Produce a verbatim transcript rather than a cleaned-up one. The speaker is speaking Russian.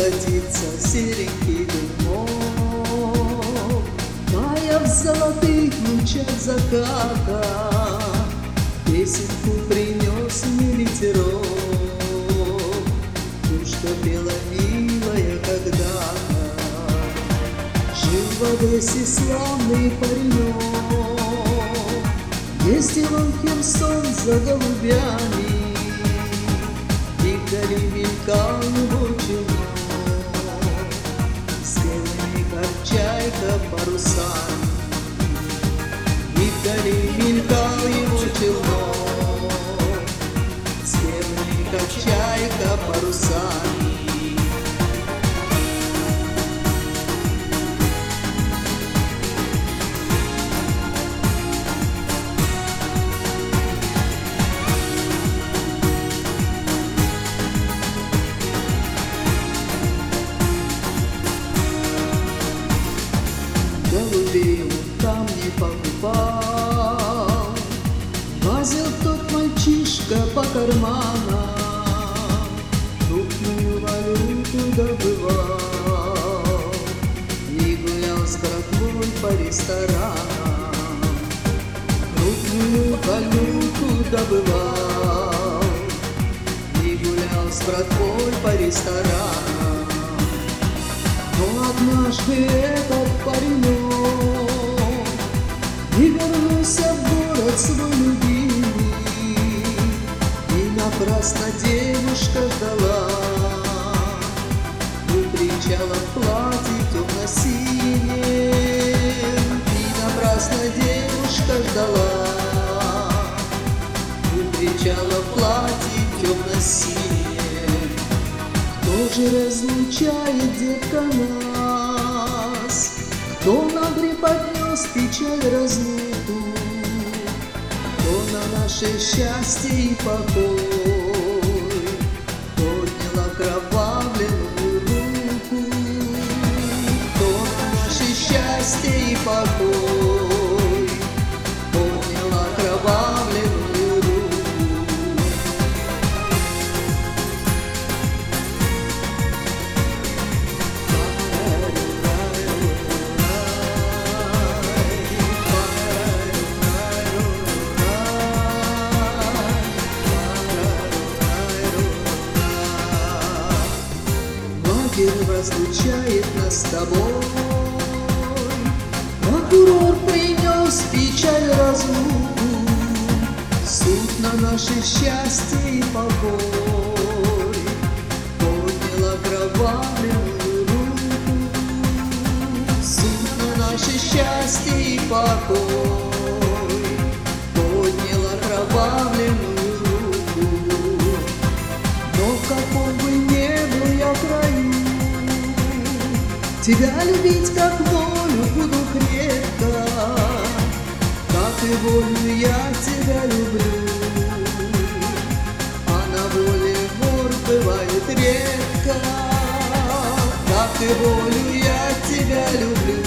плодится серенький дымок, тая в золотых лучах заката, песенку принес мне ветерок, ту, что пела милая когда-то. Жил в Одессе славный паренек, ездил он в Херсон за голубями, и вдали мелькал его челнок с белыми, как чайка, парусами. И вдали мелькал его челнок с белыми, как чайка, парусами. Голубей он там не покупал, лазил тот мальчишка по карманам, крупную валюту добывал и гулял с братвой по ресторанам. Крупную валюту добывал и гулял с братвой по ресторанам. Но однажды этот паренек не вернулся в город свой любимый, и напрасно девушка ждала у причала в платье темно-синем. И напрасно девушка ждала у причала в платье темно-синем. Кто же разлучает, детка, нас? Кто нам преподнес печаль разлуку? Кто на наше счастье и покой поднял окровавленную руку? Кто на наше счастье и покой поднял окровавленную руку? Разлучает нас с тобой, прокурор принес печаль разлуку, суд на наше счастье и покой поднял окровавленную руку. Суд на наше счастье и покой поднял окровавленную руку. Но в каком бы ни был я краю, тебя любить как волю буду крепко, как и волю я тебя люблю. А на воле вор бывает редко, как и волю я тебя люблю.